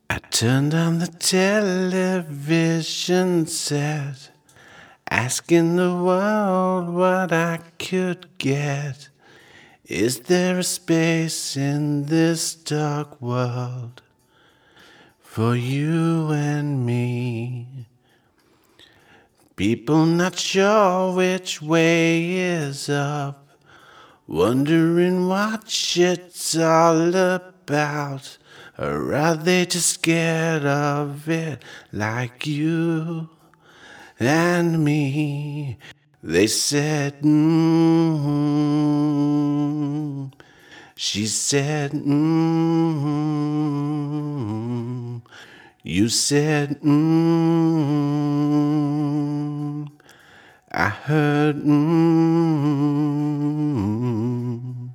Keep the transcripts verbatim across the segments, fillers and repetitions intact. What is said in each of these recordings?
I turned on the television set, asking the world what I could get. Is there a space in this dark world for you and me? People not sure which way is up, wondering what shit's all about. Or are they just scared of it like you and me? They said, mm-hmm. She said, mm-hmm. You said, mm-hmm. I heard, mm-hmm.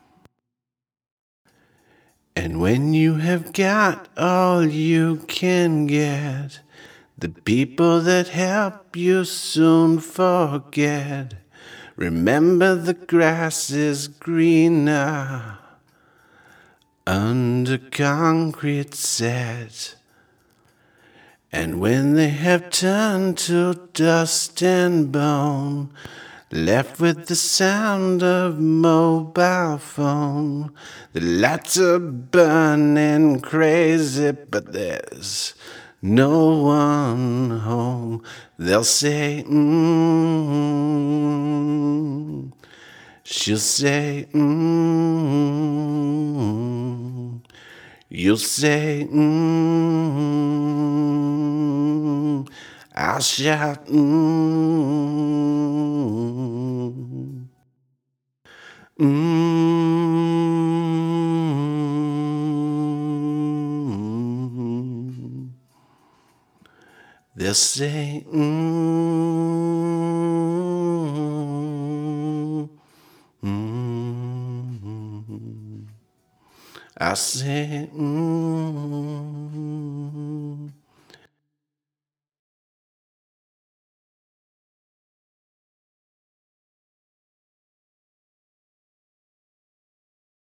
And when you have got all you can get, the people that help you soon forget. Remember the grass is greener under concrete set. And when they have turned to dust and bone, left with the sound of mobile phone, the lights are burning crazy, but there's no one home. They'll say, mm-hmm. She'll say, mm-hmm. You'll say, mm-hmm. I'll shout, mm-hmm. Mm-hmm. They'll say, mm-hmm. Mm-hmm. I say, mm-hmm.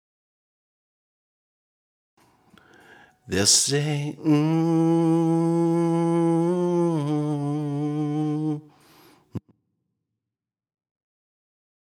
They'll say, mm-hmm.